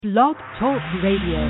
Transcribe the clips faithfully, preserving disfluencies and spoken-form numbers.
Blog Talk Radio.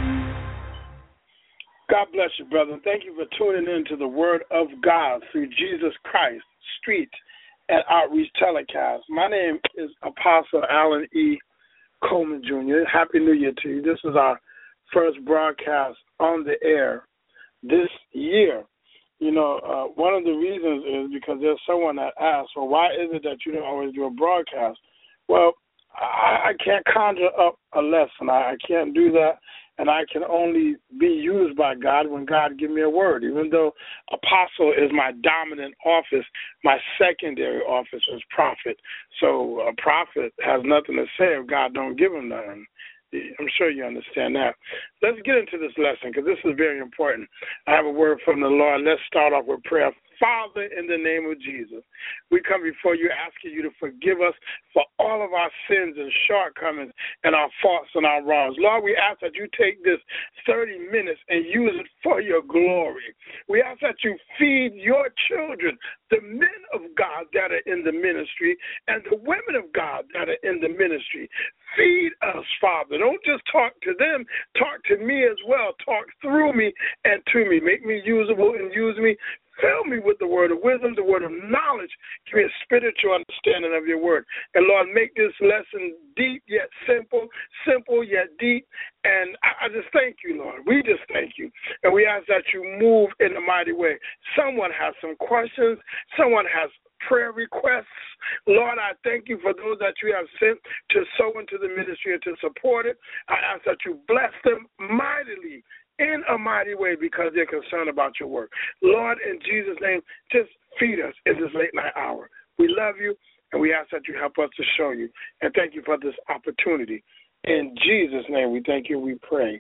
God bless you, brother. Thank you for tuning in to the Word of God through Jesus Christ, Street and Outreach Telecast. My name is Apostle Alan E. Coleman, Junior Happy New Year to you. This is our first broadcast on the air this year. You know, uh, one of the reasons is because there's someone that asks, well, why is it that you don't always do a broadcast? Well, I, I can't conjure up a lesson. I, I can't do that, and I can only be used by God when God gives me a word. Even though apostle is my dominant office, my secondary office is prophet. So a prophet has nothing to say if God don't give him nothing. I'm sure you understand that. Let's get into this lesson because this is very important. I have a word from the Lord. Let's start off with prayer. Father, in the name of Jesus, we come before you asking you to forgive us for all of our sins and shortcomings and our faults and our wrongs. Lord, we ask that you take this thirty minutes and use it for your glory. We ask that you feed your children, the men of God that are in the ministry and the women of God that are in the ministry. Feed us, Father. Don't just talk to them. Talk to me as well. Talk through me and to me. Make me usable and use me. Fill me with the word of wisdom, the word of knowledge. Give me a spiritual understanding of your word. And, Lord, make this lesson deep yet simple, simple yet deep. And I, I just thank you, Lord. We just thank you. And we ask that you move in a mighty way. Someone has some questions. Someone has prayer requests. Lord, I thank you for those that you have sent to sow into the ministry and to support it. I ask that you bless them mightily in a mighty way because they're concerned about your work. Lord, in Jesus' name, just feed us in this late night hour. We love you, and we ask that you help us to show you. And thank you for this opportunity. In Jesus' name, we thank you and we pray.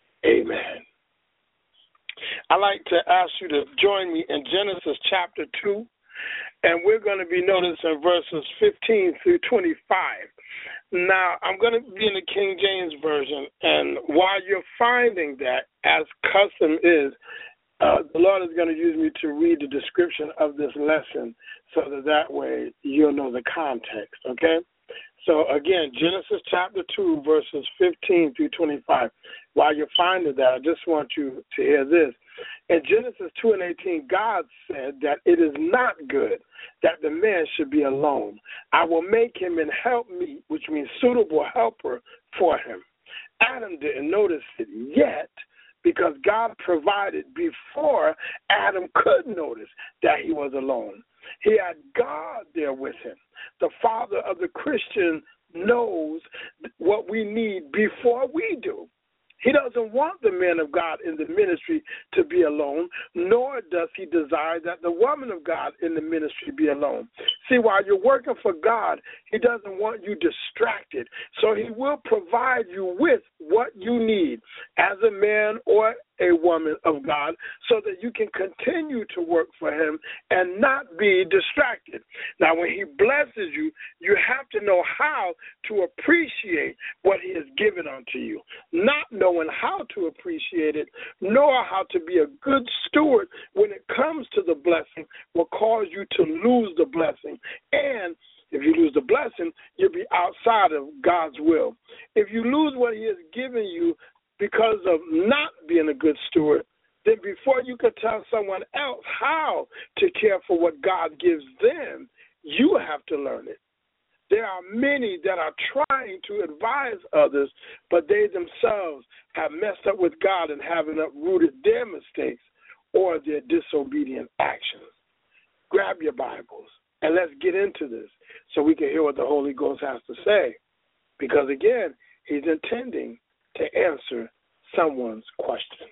Amen. I'd like to ask you to join me in Genesis chapter two, and we're going to be noticing verses fifteen through twenty-five. Now, I'm going to be in the King James Version, and while you're finding that, as custom is, uh, the Lord is going to use me to read the description of this lesson so that that way you'll know the context, okay? So, again, Genesis chapter two, verses fifteen through twenty-five. While you're finding that, I just want you to hear this. In Genesis two and eighteen, God said that it is not good that the man should be alone. I will make him an helpmeet, which means suitable helper for him. Adam didn't notice it yet because God provided before Adam could notice that he was alone. He had God there with him. The father of the Christian knows what we need before we do. He doesn't want the man of God in the ministry to be alone, nor does he desire that the woman of God in the ministry be alone. See, while you're working for God, he doesn't want you distracted. So he will provide you with what you need as a man or a woman of God so that you can continue to work for him and not be distracted. Now, when he blesses you, you have to know how to appreciate what he has given unto you. Not knowing how to appreciate it, nor how to be a good steward when it comes to the blessing will cause you to lose the blessing. And if you lose the blessing, you'll be outside of God's will. If you lose what he has given you because of not being a good steward, then before you can tell someone else how to care for what God gives them, you have to learn it. There are many that are trying to advise others, but they themselves have messed up with God and haven't uprooted their mistakes or their disobedient actions. Grab your Bibles and let's get into this so we can hear what the Holy Ghost has to say. Because, again, he's intending to answer someone's question.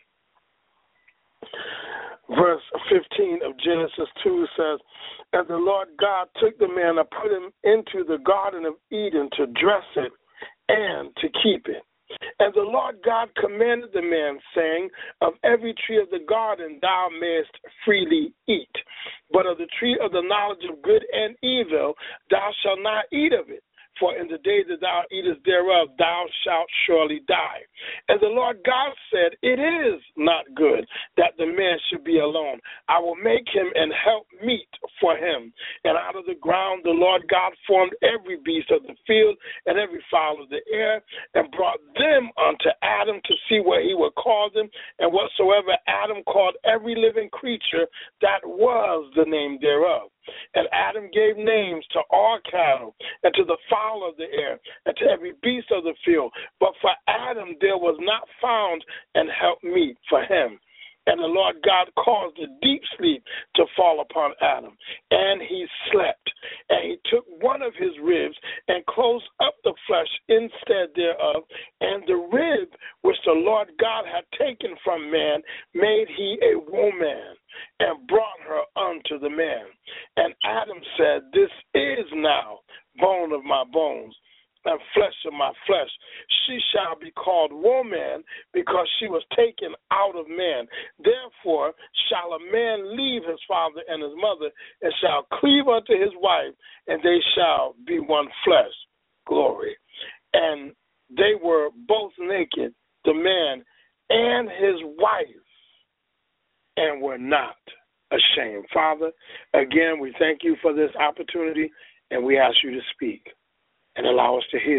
Verse fifteen of Genesis two says, and the Lord God took the man and put him into the Garden of Eden to dress it and to keep it. And the Lord God commanded the man, saying, of every tree of the garden thou mayest freely eat, but of the tree of the knowledge of good and evil thou shalt not eat of it. for in the day that thou eatest thereof, thou shalt surely die. And the Lord God said, it is not good that the man should be alone. I will make him an help meet for him. And out of the ground the Lord God formed every beast of the field and every fowl of the air, and brought them unto Adam to see what he would call them. And whatsoever Adam called every living creature, that was the name thereof. And Adam gave names to all cattle, and to the fowl of the air, and to every beast of the field. But for Adam there was not found an helpmeet for him. And the Lord God caused a deep sleep to fall upon Adam, and he slept. And he took one of his ribs and closed up the flesh instead thereof, and the rib which the Lord God had taken from man made he a woman, and brought her unto the man. And Adam said, this is now bone of my bones and flesh of my flesh. She shall be called woman, because she was taken out of man. Therefore shall a man leave his father and his mother, and shall cleave unto his wife, and they shall be one flesh. Glory. And they were both naked, the man and his wife, and were not ashamed. Father, again, we thank you for this opportunity, and we ask you to speak and allow us to hear.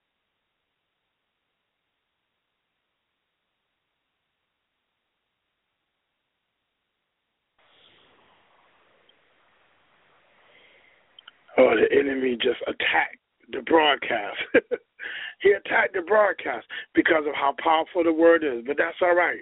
Oh, the enemy just attacked the broadcast. He attacked the broadcast because of how powerful the word is, but that's all right.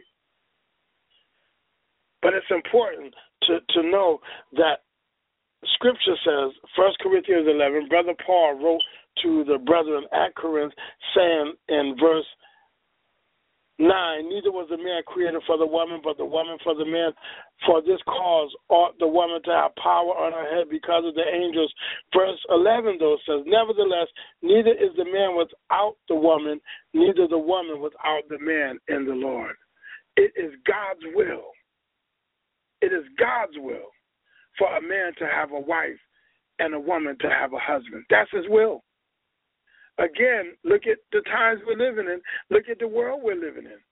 But it's important to, to know that Scripture says, First Corinthians eleven, Brother Paul wrote to the brethren at Corinth, saying in verse nine, neither was the man created for the woman, but the woman for the man. For this cause ought the woman to have power on her head because of the angels. Verse eleven, though, says, nevertheless, neither is the man without the woman, neither the woman without the man in the Lord. It is God's will. It is God's will for a man to have a wife and a woman to have a husband. That's his will. Again, look at the times we're living in. Look at the world we're living in.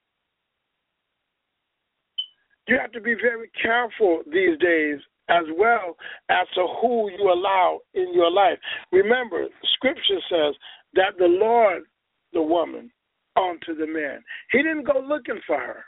You have to be very careful these days as well as to who you allow in your life. Remember, Scripture says that the Lord, the woman, onto the man. He didn't go looking for her.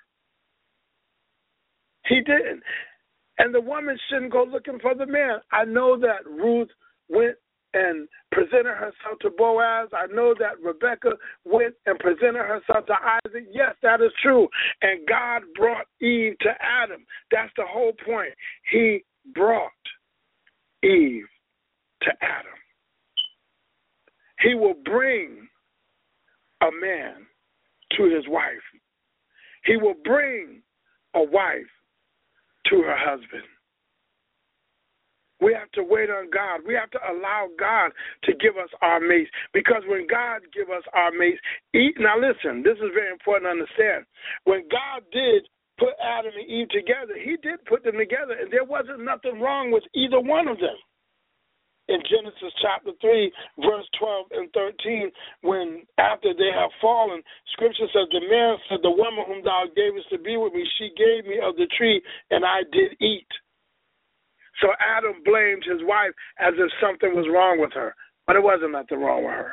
He didn't. And the woman shouldn't go looking for the man. I know that Ruth went and presented herself to Boaz. I know that Rebekah went and presented herself to Isaac. Yes, that is true. And God brought Eve to Adam. That's the whole point. He brought Eve to Adam. He will bring a man to his wife. He will bring a wife to her husband. We have to wait on God. We have to allow God to give us our mates, because when God give us our mates, eat, now listen, this is very important to understand. When God did put Adam and Eve together, he did put them together, and there wasn't nothing wrong with either one of them. In Genesis chapter three, verse twelve and thirteen, when after they have fallen, Scripture says, the man said, the woman whom thou gavest to be with me, she gave me of the tree, and I did eat. So Adam blamed his wife as if something was wrong with her, but it wasn't nothing wrong with her.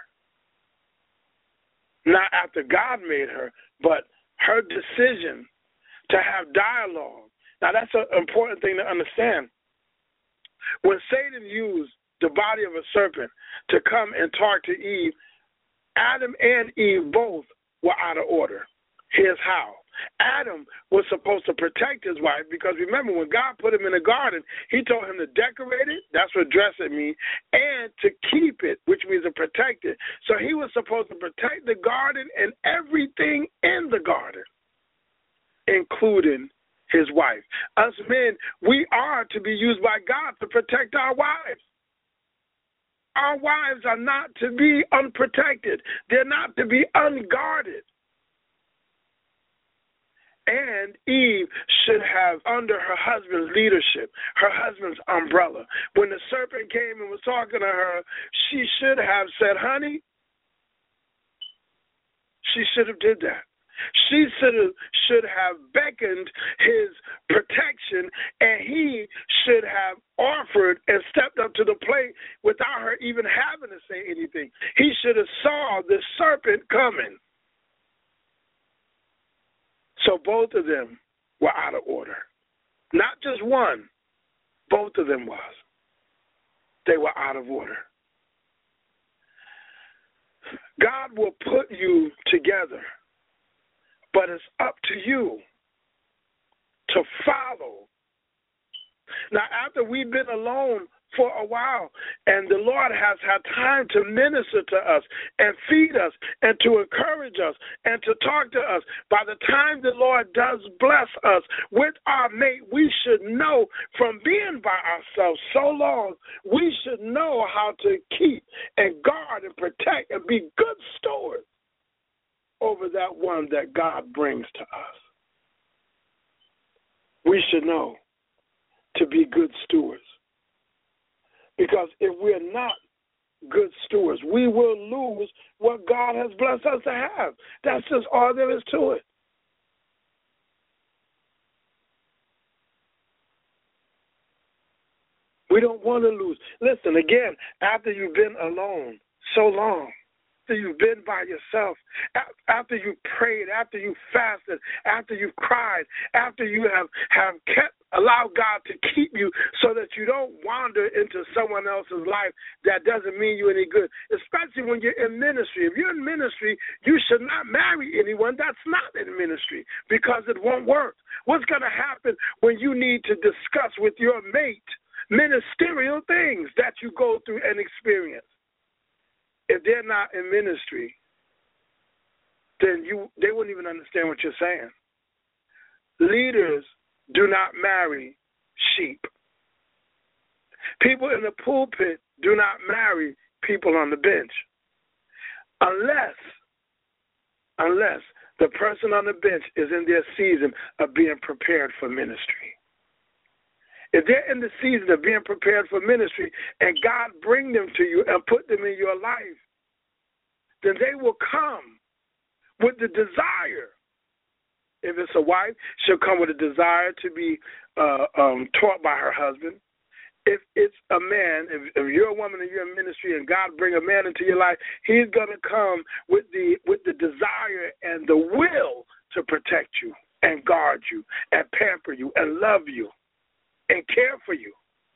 Not after God made her, but her decision to have dialogue. Now, that's an important thing to understand. When Satan used the body of a serpent to come and talk to Eve, Adam and Eve both were out of order. Here's how. Adam was supposed to protect his wife, because remember, when God put him in the garden, he told him to decorate it, that's what dress it means, and to keep it, which means to protect it. So he was supposed to protect the garden and everything in the garden, including his wife. Us men, we are to be used by God to protect our wives. Our wives are not to be unprotected. They're not to be unguarded. And Eve should have, under her husband's leadership, her husband's umbrella, when the serpent came and was talking to her, she should have said, honey, she should have did that. She should have, should have beckoned his protection, and he should have offered and stepped up to the plate without her even having to say anything. He should have saw the serpent coming. So both of them were out of order. Not just one, both of them was. They were out of order. God will put you together, but it's up to you to follow. Now, after we've been alone for a while, and the Lord has had time to minister to us and feed us and to encourage us and to talk to us, by the time the Lord does bless us with our mate, we should know from being by ourselves so long, we should know how to keep and guard and protect and be good stewards over that one that God brings to us. We should know to be good stewards. Because if we're not good stewards, we will lose what God has blessed us to have. That's just all there is to it. We don't want to lose. Listen, again, after you've been alone so long, after you've been by yourself, after you prayed, after you fasted, after you've cried, after you have, have kept, allow God to keep you so that you don't wander into someone else's life that doesn't mean you any good, especially when you're in ministry. If you're in ministry, you should not marry anyone that's not in ministry because it won't work. What's going to happen when you need to discuss with your mate ministerial things that you go through and experience? If they're not in ministry, then you they wouldn't even understand what you're saying. Leaders do not marry sheep. People in the pulpit do not marry people on the bench unless, unless the person on the bench is in their season of being prepared for ministry. If they're in the season of being prepared for ministry and God bring them to you and put them in your life, then they will come with the desire. If it's a wife, she'll come with a desire to be uh, um, taught by her husband. If it's a man, if, if you're a woman and you're in ministry and God bring a man into your life, he's going to come with the with the desire and the will to protect you and guard you and pamper you and love you and care for you.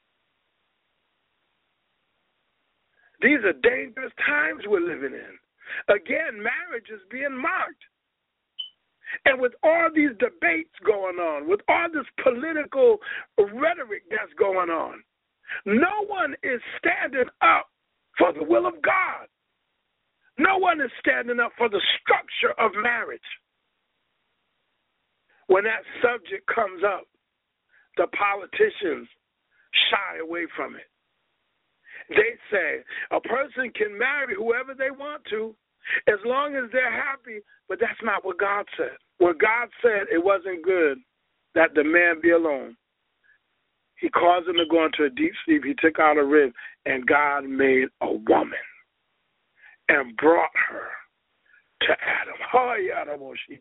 These are dangerous times we're living in. Again, marriage is being mocked. And with all these debates going on, with all this political rhetoric that's going on, no one is standing up for the will of God. No one is standing up for the structure of marriage. When that subject comes up, the politicians shy away from it. They say a person can marry whoever they want to as long as they're happy, but that's not what God said. When God said it wasn't good that the man be alone, he caused him to go into a deep sleep. He took out a rib, and God made a woman and brought her to Adam.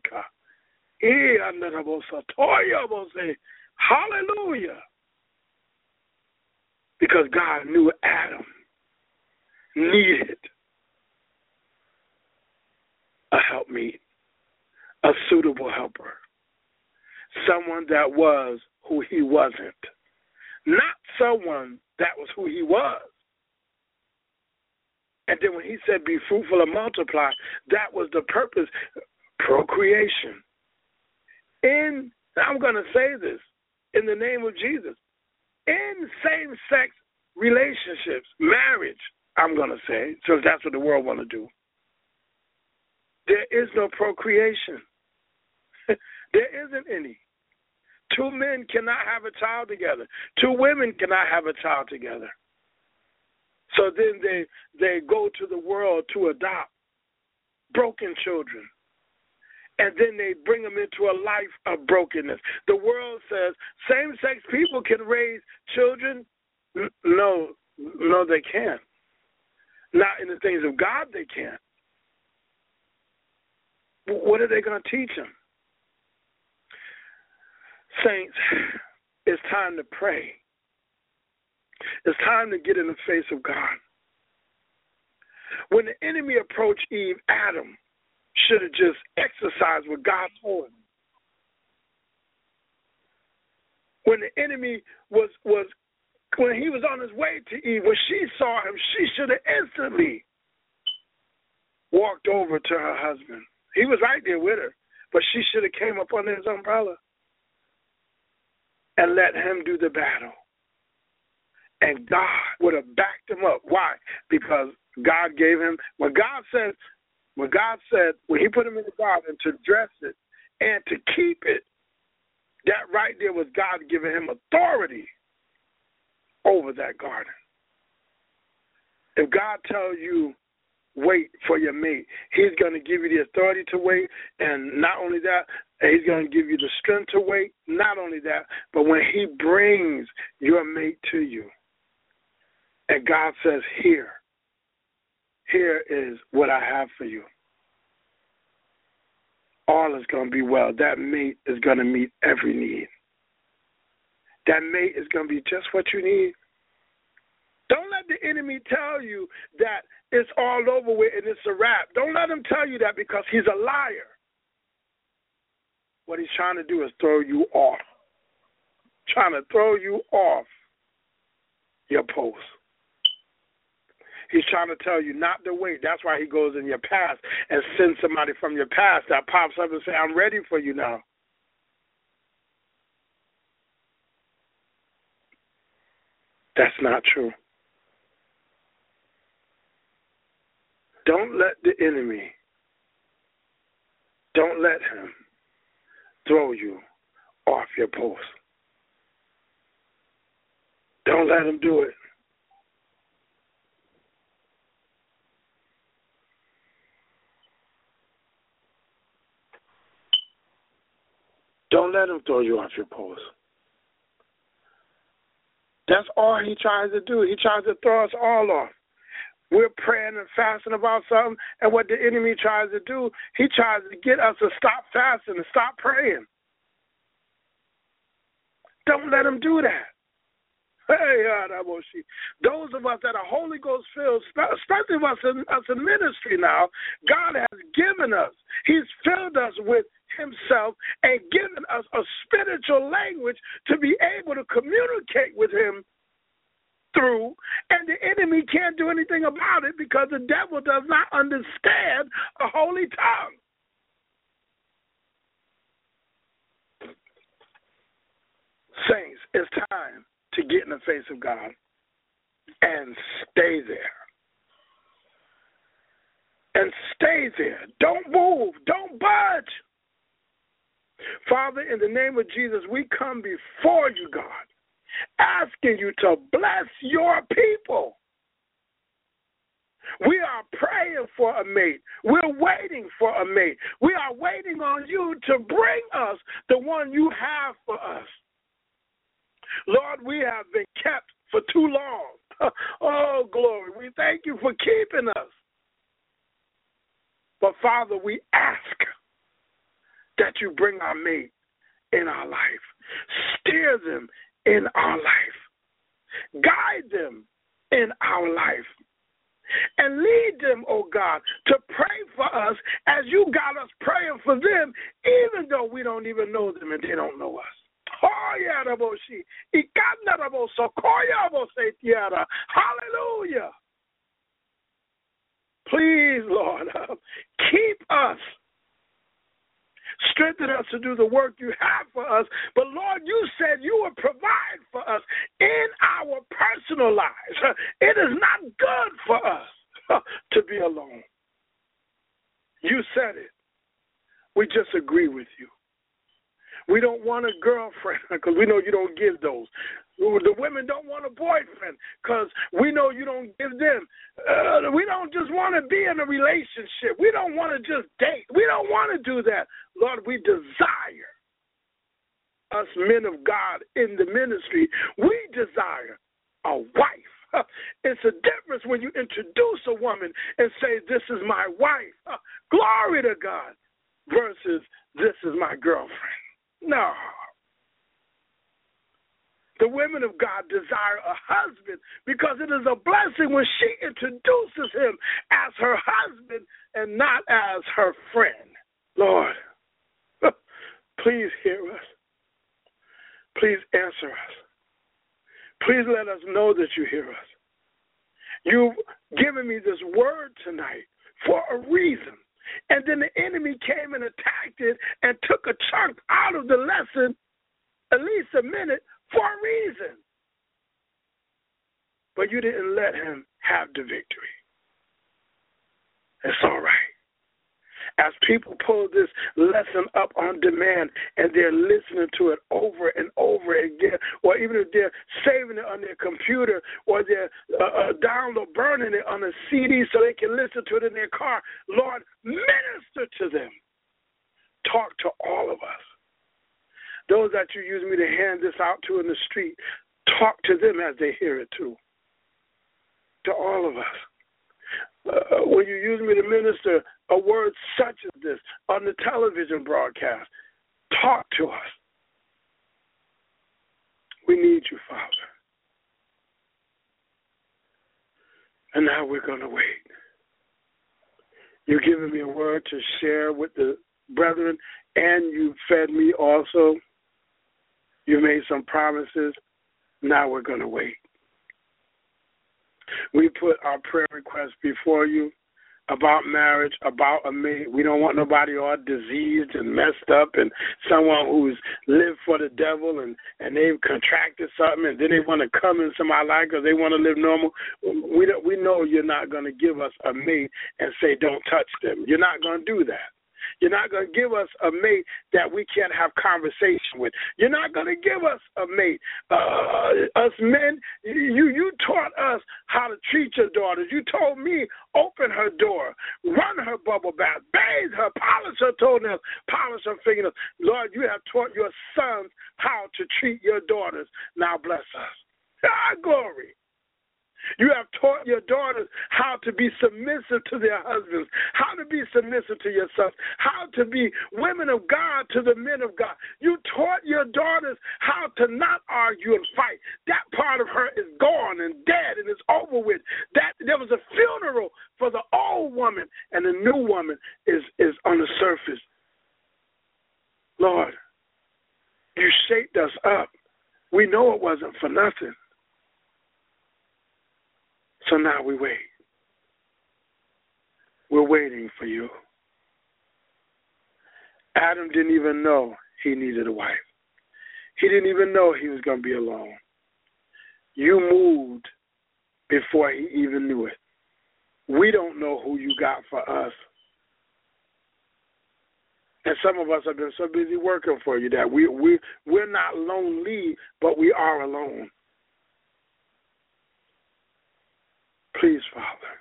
Hallelujah. Because God knew Adam needed a helpmeet, a suitable helper, someone that was who he wasn't, not someone that was who he was. And then when he said, be fruitful and multiply, that was the purpose, procreation. In, I'm going to say this in the name of Jesus, in same-sex relationships, marriage, I'm going to say, so that's what the world want to do, there is no procreation. There isn't any. Two men cannot have a child together. Two women cannot have a child together. So then they they go to the world to adopt broken children. and then they bring them into a life of brokenness. The world says same-sex people can raise children. No, no, they can't. Not in the things of God, they can't. What are they going to teach them? Saints, it's time to pray. It's time to get in the face of God. When the enemy approached Eve, Adam should have just exercised what God told him. When the enemy was, was when he was on his way to Eve, when she saw him, she should have instantly walked over to her husband. He was right there with her, but she should have came up under his umbrella and let him do the battle. And God would have backed him up. Why? Because God gave him, when God said, when God said, when he put him in the garden to dress it and to keep it, that right there was God giving him authority over that garden. If God tells you, wait for your mate, he's going to give you the authority to wait, and not only that, he's going to give you the strength to wait. Not only that, but when he brings your mate to you, and God says, here, here is what I have for you, all is going to be well. That mate is going to meet every need. That mate is going to be just what you need. Don't let the enemy tell you that it's all over with and it's a wrap. Don't let him tell you that, because he's a liar. What he's trying to do is throw you off. Trying to throw you off your post. He's trying to tell you not to wait. That's why he goes in your past and sends somebody from your past that pops up and says, I'm ready for you now. That's not true. Don't let the enemy, don't let him throw you off your post. Don't let him do it. Don't let him throw you off your post. That's all he tries to do. He tries to throw us all off. We're praying and fasting about something, and what the enemy tries to do, he tries to get us to stop fasting and stop praying. Don't let him do that. Hey, those of us that are Holy Ghost filled, especially us in, us in ministry now, God has given us, he's filled us with himself and given us a spiritual language to be able to communicate with him through, and the enemy can't do anything about it because the devil does not understand a holy tongue. Saints, it's time to get in the face of God and stay there. And stay there. Don't move. Don't budge. Father, in the name of Jesus, we come before you, God, asking you to bless your people. We are praying for a mate. We're waiting for a mate. We are waiting on you to bring us the one you have for us. Lord, we have been kept for too long. Oh, glory. We thank you for keeping us. But, Father, we ask that you bring our mate in our life. Steer them in our life. Guide them in our life. And lead them, oh God, to pray for us as you got us praying for them, even though we don't even know them and they don't know us. Hallelujah. Please, Lord, keep us. Strengthen us to do the work you have for us. But, Lord, you said you would provide for us in our personal lives. It is not good for us to be alone. You said it. We just agree with you. We don't want a girlfriend because we know you don't give those. The women don't want a boyfriend because we know you don't give them. Uh, we don't just want to be in a relationship. We don't want to just date. We don't want to do that. Lord, we desire, us men of God in the ministry, we desire a wife. It's a difference when you introduce a woman and say, this is my wife. Glory to God. Versus, this is my girlfriend. No. The women of God desire a husband because it is a blessing when she introduces him as her husband and not as her friend. Lord, please hear us. Please answer us. Please let us know that you hear us. You've given me this word tonight for a reason. And then the enemy came and attacked it and took a chunk out of the lesson, at least a minute, for a reason. But you didn't let him have the victory. It's all right. As people pull this lesson up on demand and they're listening to it over and over again, or even if they're saving it on their computer or they're uh, uh, download, burning it on a C D so they can listen to it in their car, Lord, minister to them. Talk to all of us. Those that you use me to hand this out to in the street, talk to them as they hear it too. To all of us. Uh, when you use me to minister a word such as this on the television broadcast, talk to us. We need you, Father. And now we're going to wait. You've given me a word to share with the brethren, and you fed me also. You made some promises. Now we're going to wait. We put our prayer requests before you about marriage, about a mate. We don't want nobody all diseased and messed up and someone who's lived for the devil and, and they've contracted something and then they want to come into my life because they want to live normal. We, don't, we know you're not going to give us a mate and say don't touch them. You're not going to do that. You're not going to give us a mate that we can't have conversation with. You're not going to give us a mate. Uh, us men, you you taught us how to treat your daughters. You told me open her door, run her bubble bath, bathe her, polish her toenails, polish her fingernails. Lord, you have taught your sons how to treat your daughters. Now bless us. Ah, glory. You have taught your daughters how to be submissive to their husbands, how to be submissive to your sons, how to be women of God to the men of God. You taught your daughters how to not argue and fight. That part of her is gone and dead and it's over with. That there was a funeral for the old woman and the new woman is, is on the surface. Lord, you shaped us up. We know it wasn't for nothing. So now we wait. We're waiting for you. Adam didn't even know he needed a wife. He didn't even know he was going to be alone. You moved before he even knew it. We don't know who you got for us. And some of us have been so busy working for you that we, we, we're not lonely, but we are alone. Please, Father,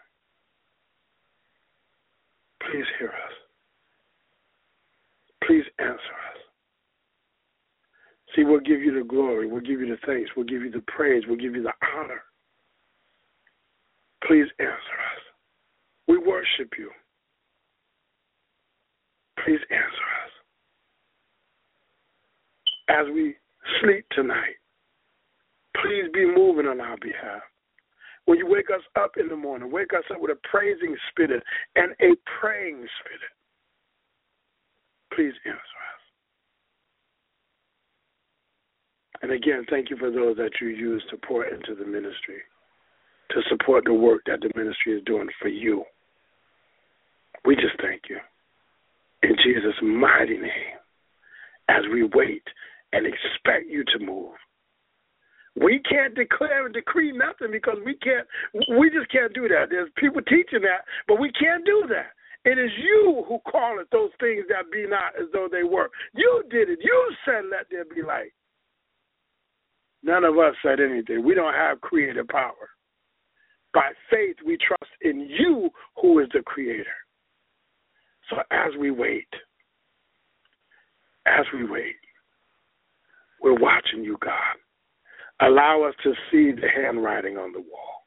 please hear us. Please answer us. See, we'll give you the glory. We'll give you the thanks. We'll give you the praise. We'll give you the honor. Please answer us. We worship you. Please answer us. As we sleep tonight, please be moving on our behalf. When you wake us up in the morning, wake us up with a praising spirit and a praying spirit. Please answer us. And again, thank you for those that you use to pour into the ministry, to support the work that the ministry is doing for you. We just thank you. In Jesus' mighty name, as we wait and expect you to move. We can't declare and decree nothing because we can't, we just can't do that. There's people teaching that, but we can't do that. It is you who calleth those things that be not as though they were. You did it. You said, let there be light. None of us said anything. We don't have creative power. By faith, we trust in you who is the creator. So as we wait, as we wait, we're watching you, God. Allow us to see the handwriting on the wall.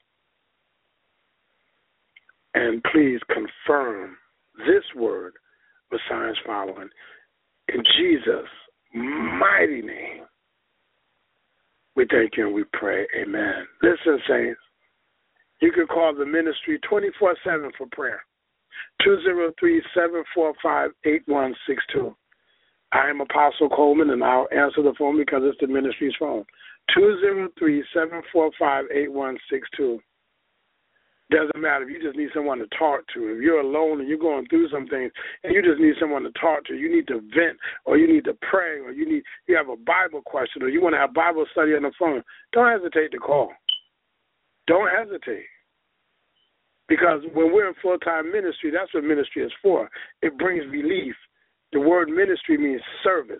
And please confirm this word with signs following. In Jesus' mighty name, we thank you and we pray. Amen. Listen, saints, you can call the ministry twenty-four seven for prayer. two oh three, seven four five, eight one six two. I am Apostle Coleman, and I'll answer the phone because it's the ministry's phone. two oh three, seven four five, eight one six two. Doesn't matter if you just need someone to talk to. If you're alone and you're going through some things and you just need someone to talk to, you need to vent or you need to pray or you need you have a Bible question or you want to have Bible study on the phone, don't hesitate to call. Don't hesitate. Because when we're in full-time ministry, that's what ministry is for. It brings relief. The word ministry means service.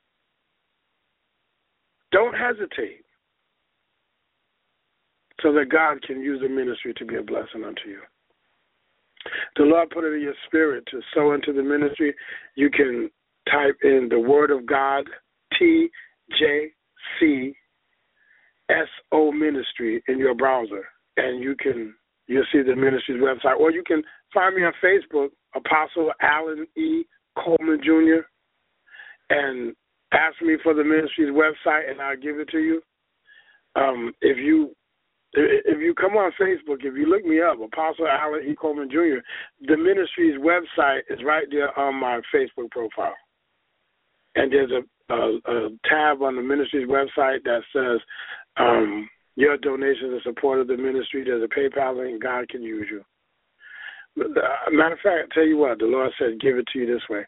Don't hesitate so that God can use the ministry to be a blessing unto you. The Lord put it in your spirit to sow into the ministry. You can type in the Word of God, T J C S O Ministry in your browser, and you can you'll see the ministry's website. Or you can find me on Facebook, Apostle Alan E. Coleman Junior, and ask me for the ministry's website, and I'll give it to you. Um, if you if you come on Facebook, if you look me up, Apostle Alan E. Coleman Junior, the ministry's website is right there on my Facebook profile. And there's a, a, a tab on the ministry's website that says, um, your donations in support of the ministry. There's a PayPal link. God can use you. Uh, matter of fact, I'll tell you what, the Lord said, give it to you this way.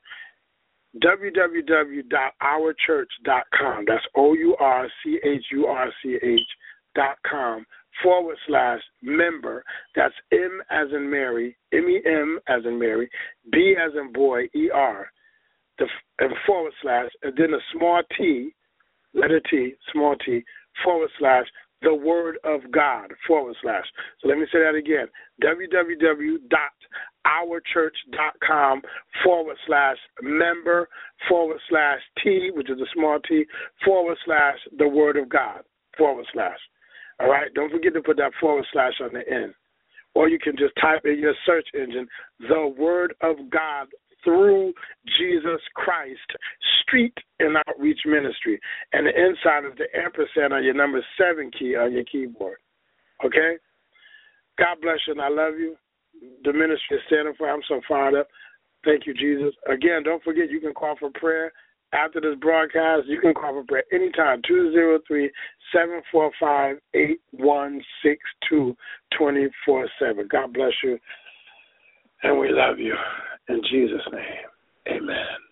w w w dot our church dot com. That's O U R C H U R C H dot com forward slash member. That's M as in Mary, M E M as in Mary, B as in boy, E R, the, and forward slash, and then a small t, letter T, small t, forward slash, the Word of God, forward slash. So let me say that again. w w w dot our church dot com forward slash member forward slash T, which is a small t, forward slash the Word of God, forward slash. All right? Don't forget to put that forward slash on the end. Or you can just type in your search engine, the Word of God through Jesus Christ, Street and Outreach Ministry. And the inside is the ampersand on your number seven key on your keyboard. Okay? God bless you, and I love you. The ministry is standing for. I'm so fired up. Thank you, Jesus. Again, don't forget you can call for prayer after this broadcast. You can call for prayer anytime, two oh three, seven four five, eight one six two, two four seven. God bless you, and we love you. In Jesus' name, amen.